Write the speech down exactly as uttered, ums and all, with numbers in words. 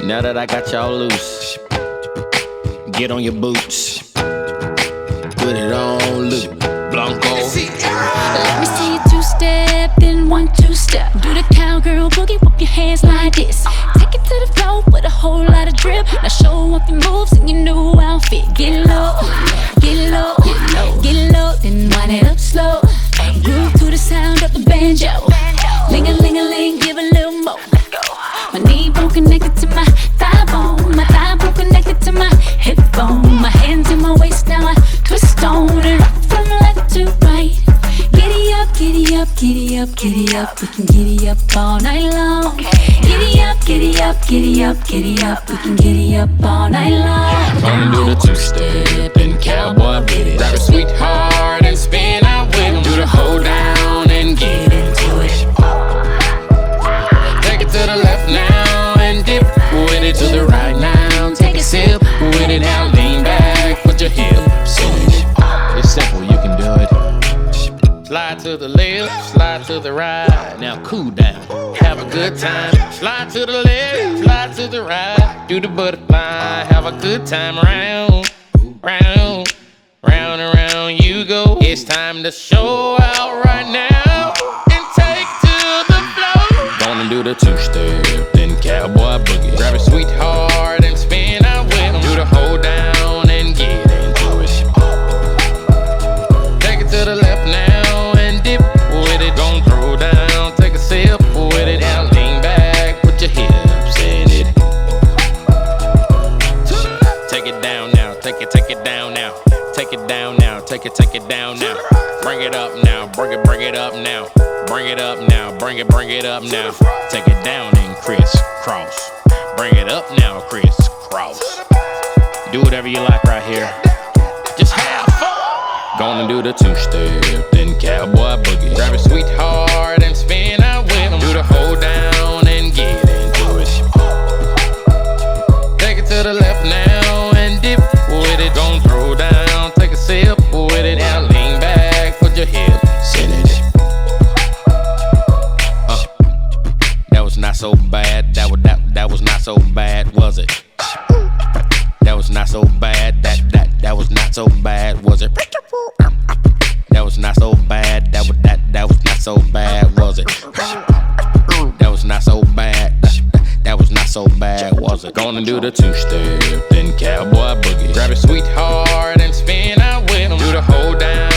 Now that I got y'all loose, get on your boots, put it on loop, Blanco. Let me see you two-step, then one, two-step. Do the cowgirl boogie, whip your hands like this. Take it to the floor with a whole lot of drip. Now show off your moves in your new outfit. Get low, get low, get low, get low, then wind it up slow. Groove to the sound of the banjo. Ling-a-ling-a-ling, give a little more. My knee bone connected to my thigh bone. My thigh bone connected to my hip bone. My hands in my waist, now I twist on and rock from left to right. Giddy up, giddy up, giddy up, giddy up. We can giddy up all night long. Giddy up, giddy up, giddy up, giddy up. We can giddy up all night long. Gonna do the two-step and cowboy with it. Grab a sweetheart and spin out with him. Do the hold down and get into it. Take it to the left now and dip with it to the right now. Take a sip with it now. Lean back, put your hips in it. It's simple, you can do it. Slide to the left, slide to the right. Now cool down, have a good time. Slide to the left, slide to the right. Do the butterfly, have a good time. Round, round, round and round you go. It's time to show out right now and take to the floor. Gonna do the two-step, then cowboy boogie. Grab a sweetheart and spin out with him. Do the hold down and get into it. Take it to the left now and dip with it. Don't throw down, take a sip with it. Now lean back, put your hips in it. Take it down now, take it, take it down now. Take it down now, take it, take it down now. Bring it up now, bring it, bring it up now. Bring it up now, bring it, bring it up now. Take it down and crisscross. Bring it up now, crisscross. Do whatever you like right here. Just have fun. Gonna do the two-step, then cowboy boogie. Grab a sweetheart and spin out with him. Do the hold down and get into it. Take it to the left now and dip with it. Don't throw down, take a sip with it. Now lean back, put your hips in it. Uh, that was not so bad. That was that that was not so bad, was it? That was not so bad. That that that was not so bad, was it? That was not so bad. That was that that was not so bad, was it? That was not so bad. That was not so bad, was it? Gonna do the two-step, then cowboy boogie. Grab a sweetheart and spin out with him. Do the hold down